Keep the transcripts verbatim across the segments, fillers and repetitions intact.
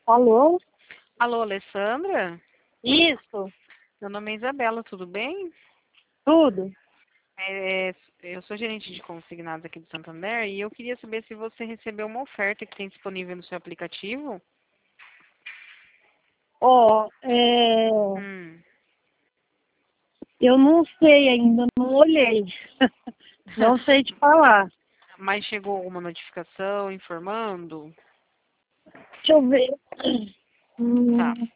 Alô? Alô, Alessandra? Isso, Meu nome é Isabela, tudo bem? tudo. É, eu sou gerente de consignados aqui do Santander e eu queria saber se você recebeu uma oferta que tem disponível no seu aplicativo. Ó, é, Hum. eu não sei ainda, não olhei. Não sei te falar. Mas chegou alguma notificação informando? Deixa eu ver. Tá. Hum,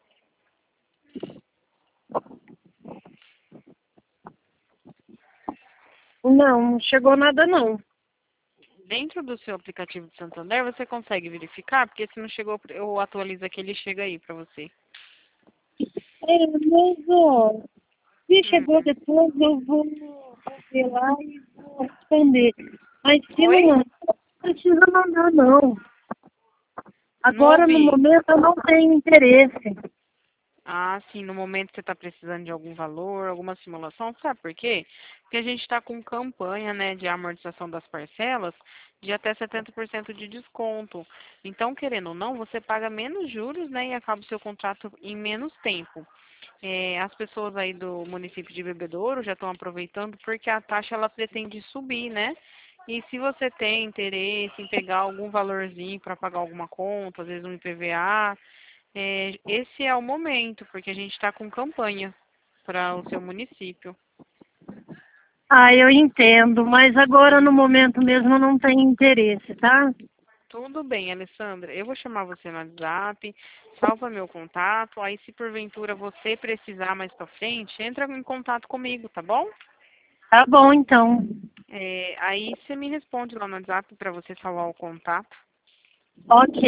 não, não chegou nada não. Dentro do seu aplicativo de Santander, você consegue verificar? Porque se não chegou, eu atualizo aqui, ele chega aí pra você. É, mas ó, se Hum. chegou depois eu vou, vou ver lá e vou responder. Mas se não Oi? mandar, não precisa mandar não. Não Agora no ouvi. momento eu não tenho interesse. Ah, sim, no momento você está precisando de algum valor, alguma simulação, sabe por quê? Porque a gente está com campanha, né, de amortização das parcelas de até setenta por cento de desconto. Então, querendo ou não, você paga menos juros, né, e acaba o seu contrato em menos tempo. É, as pessoas aí do município de Bebedouro já estão aproveitando porque a taxa ela pretende subir, né? E se você tem interesse em pegar algum valorzinho para pagar alguma conta, às vezes um I P V A, é, esse é o momento, porque a gente está com campanha para o seu município. Ah, eu entendo, mas agora no Uhum. momento mesmo eu não tenho interesse, tá? Tudo bem, Alessandra. Eu vou chamar você no WhatsApp, salva meu contato. Aí, se porventura você precisar mais para frente, entra em contato comigo, tá bom? Tá bom, então. É, aí você me responde lá no WhatsApp para você salvar o contato. Ok.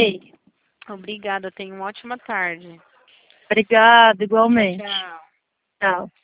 Obrigada, tenha uma ótima tarde. Obrigada, Tchau, igualmente. tchau. Tchau.